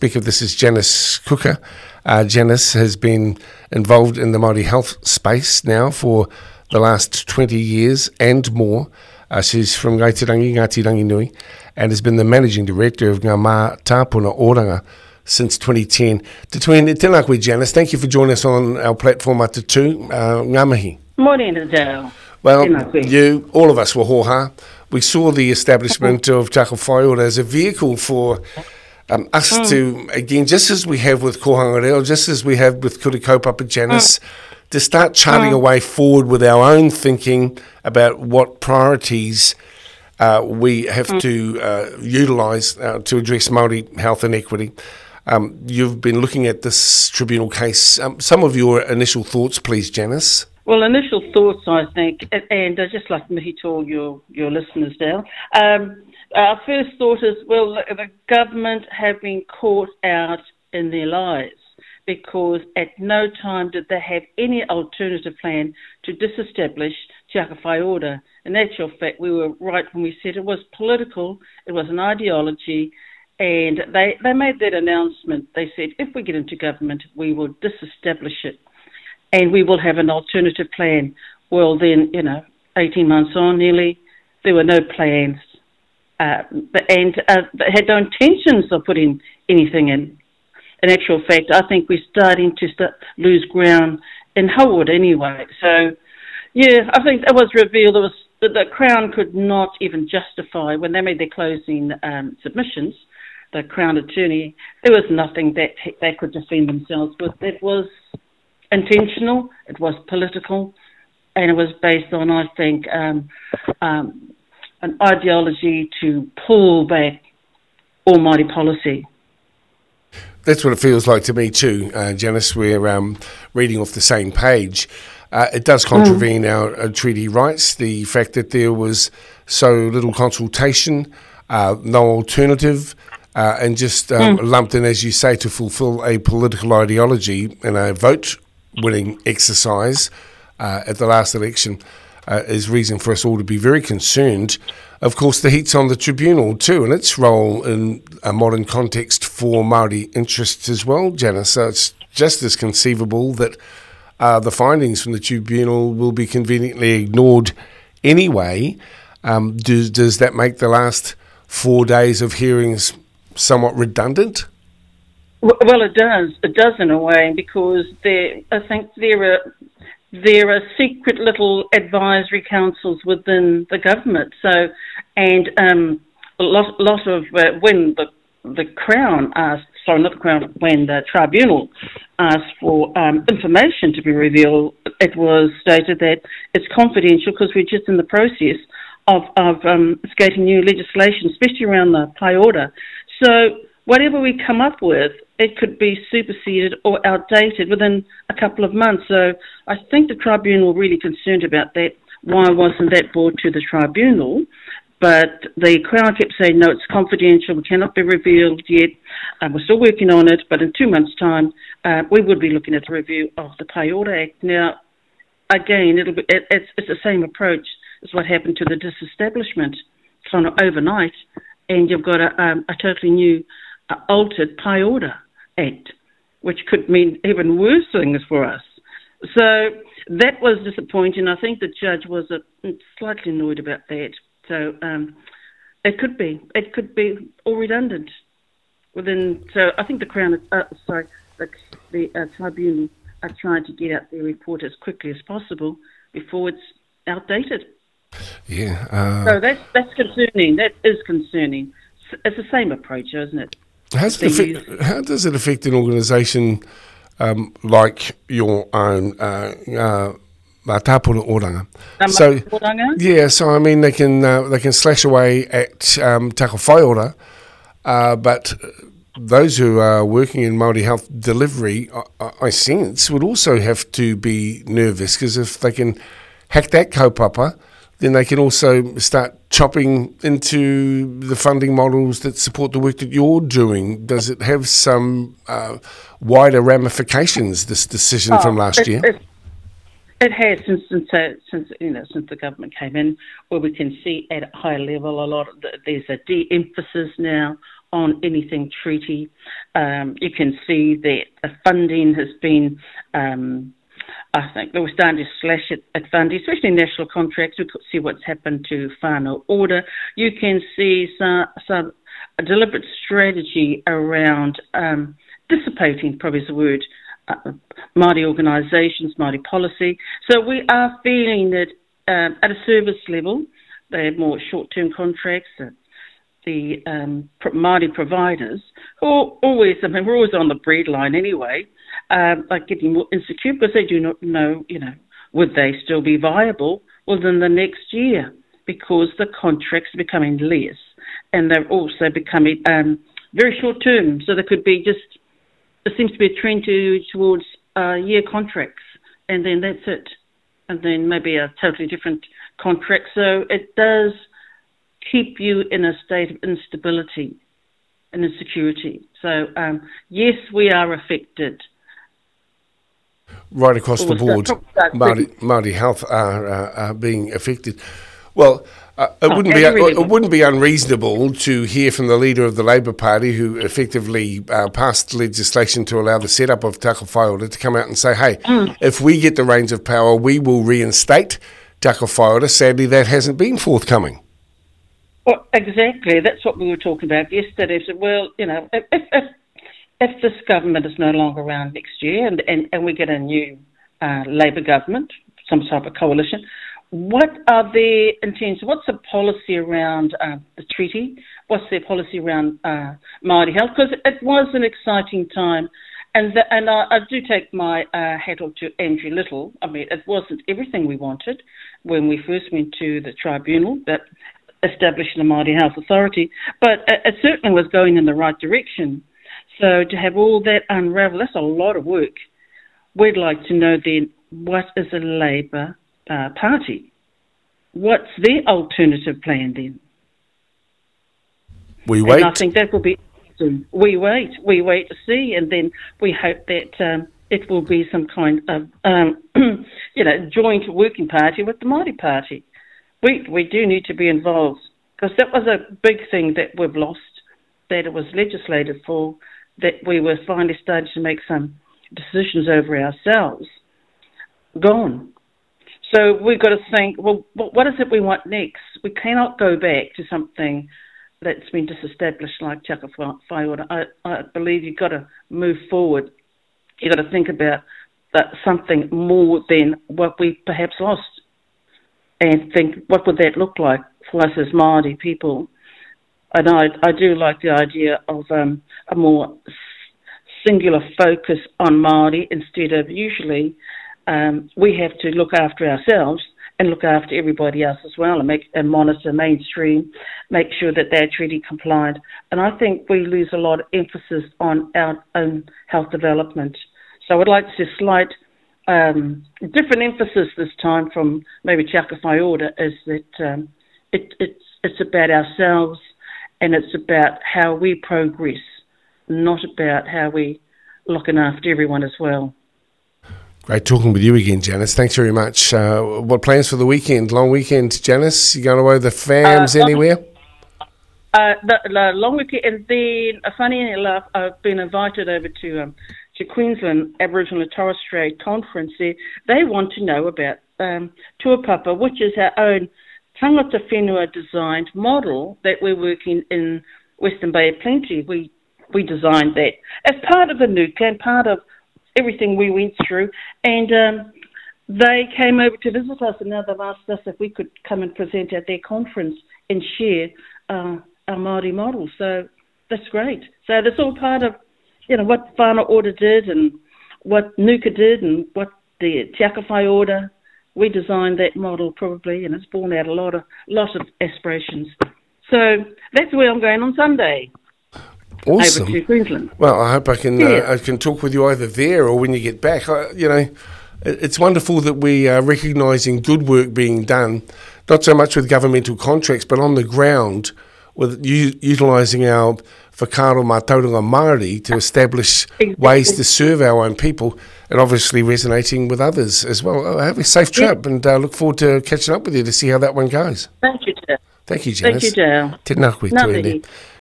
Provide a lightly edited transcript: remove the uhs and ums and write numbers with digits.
speak of this is Janice Cooker. Janice has been involved in the Māori health space now for the last 20 years and more. She's from Gaitirangi, Ngāti Ranginui, and has been the Managing Director of Ngā Mā Tāpuna Oranga since 2010. Tēnā koe, Janice. Thank you for joining us on our platform at Te Tū. Ngā mihi. Morning, Adele. Well, all of us were hoha. We saw the establishment of Tako Whaiora as a vehicle for us to, again, just as we have with Kohanga Reo, just as we have with Kuri Kaupapa Janice, to start charting a way forward with our own thinking about what priorities we have to utilise to address Māori health inequity. You've been looking at this tribunal case. Some of your initial thoughts, please, Janice. Well, initial thoughts, I think, and just like Mihi told your listeners now, our first thought is, well, the government have been caught out in their lies, because at no time did they have any alternative plan to disestablish Te Aka Whaiora. In actual fact, we were right when we said it was political, it was an ideology, and they made that announcement. They said, if we get into government, we will disestablish it, and we will have an alternative plan. Well, then, 18 months on nearly, there were no plans, and they had no intentions of putting anything in. In actual fact, I think we're starting to lose ground in Howard anyway. So, yeah, I think it was revealed that the Crown could not even justify, when they made their closing submissions, the Crown Attorney, there was nothing that they could defend themselves with. It was intentional, it was political, and it was based on, I think, an ideology to pull back all Māori policy. That's what it feels like to me too, Janice. We're reading off the same page. It does contravene our treaty rights, the fact that there was so little consultation, no alternative, and just lumped in, as you say, to fulfil a political ideology in a vote-winning exercise at the last election is reason for us all to be very concerned. Of course, the heat's on the tribunal too, and its role in a modern context for Māori interests as well, Janice. So it's just as conceivable that the findings from the tribunal will be conveniently ignored anyway. Does that make the last 4 days of hearings somewhat redundant? Well, it does. It does in a way, because I think there are secret little advisory councils within the government. So, and a lot of when the Crown asked, sorry, not the Crown, when the tribunal asked for information to be revealed, it was stated that it's confidential because we're just in the process of skating new legislation, especially around the Pai Order. So whatever we come up with, it could be superseded or outdated within a couple of months. So I think the tribunal really concerned about that. Why wasn't that brought to the tribunal? But the Crown kept saying, no, it's confidential, it cannot be revealed yet. We're still working on it, but in 2 months' time, we would be looking at a review of the Pai Order Act. Now, again, it's the same approach as what happened to the disestablishment, kind of overnight, and you've got a totally new, altered Pai Order Act, which could mean even worse things for us. So that was disappointing. I think the judge was slightly annoyed about that. So it could be all redundant within. So I think the Crown, the tribunal are trying to get out their report as quickly as possible before it's outdated. Yeah. So that's concerning. That is concerning. It's the same approach, isn't it? How does it affect an organisation like your own, Tāpuna Oranga? So I mean, they can slash away at Tako Whaiora, but those who are working in Māori health delivery, I sense, would also have to be nervous, because if they can hack that kaupapa, then they can also start chopping into the funding models that support the work that you're doing. Does it have some wider ramifications, this decision from last year? It has since the government came in, where we can see at a high level there's a de-emphasis now on anything treaty. You can see that the funding has been, I think we're starting to slash it at funding, especially national contracts. We could see what's happened to whānau order. You can see some a deliberate strategy around dissipating, probably is the word, Māori organisations, Māori policy. So we are feeling that at a service level, they have more short-term contracts. The Māori providers, who are always, I mean, we're always on the breadline anyway, are getting more insecure because they do not know, would they still be viable within the next year, because the contracts are becoming less and they're also becoming very short-term. So there could be there seems to be a trend towards year contracts, and then that's it. And then maybe a totally different contract. So it does keep you in a state of instability and insecurity. So, yes, we are affected. Right across the board, Māori health are being affected. Well, it wouldn't be unreasonable to hear from the leader of the Labour Party, who effectively passed legislation to allow the setup of Te Ako Whaiora, to come out and say, hey, if we get the reins of power, we will reinstate Te Ako Whaiora. Sadly, that hasn't been forthcoming. Well, exactly. That's what we were talking about yesterday. So, well, if this government is no longer around next year and we get a new Labour government, some type of coalition, what are their intentions? What's the policy around the treaty? What's their policy around Māori health? Because it was an exciting time, and I do take my hat off to Andrew Little. I mean, it wasn't everything we wanted when we first went to the tribunal, but establishing the Māori Health Authority, but it certainly was going in the right direction. So to have all that unravel, that's a lot of work. We'd like to know then, what is a Labour Party? What's their alternative plan then? We wait. And I think that will be soon. We wait to see, and then we hope that it will be some kind of joint working party with the Māori Party. We do need to be involved, because that was a big thing that we've lost, that it was legislated for, that we were finally starting to make some decisions over ourselves. Gone. So we've got to think, well, what is it we want next? We cannot go back to something that's been disestablished like Te Ako Whaiora. I believe you've got to move forward. You've got to think about something more than what we perhaps lost, and think, what would that look like for us as Māori people? And I do like the idea of a more singular focus on Māori, instead of usually we have to look after ourselves and look after everybody else as well, and monitor mainstream, make sure that they're treaty compliant. And I think we lose a lot of emphasis on our own health development. So I'd like to see a slight different emphasis this time from maybe Te Ako Whaiora, is that it's about ourselves, and it's about how we progress, not about how we looking after everyone as well. Great talking with you again, Janice. Thanks very much. What plans for the weekend? Long weekend, Janice? You going away with the fams anywhere? The long weekend, and then, funny enough, I've been invited over to Queensland Aboriginal and Torres Strait Conference. They want to know about Tuapapa, which is our own tangata whenua designed model that we're working in Western Bay of Plenty. We designed that as part of the NUCA and part of everything we went through, and they came over to visit us, and now they've asked us if we could come and present at their conference and share our Māori model. So that's great. So that's all part of what whānau order did, and what NUCA did, and what the Te Ako Whaiora. We designed that model probably, and it's borne out a lot of aspirations. So that's where I'm going on Sunday. Awesome. Over to Queensland. Well, I hope I can talk with you either there or when you get back. It's wonderful that we are recognising good work being done, not so much with governmental contracts, but on the ground, with utilising our whakaaro mātauranga Māori to establish ways to serve our own people, and obviously resonating with others as well. Have a safe trip, and look forward to catching up with you to see how that one goes. Thank you, Dale. Thank you, Janice. Thank you, Dale. Tēnā koe,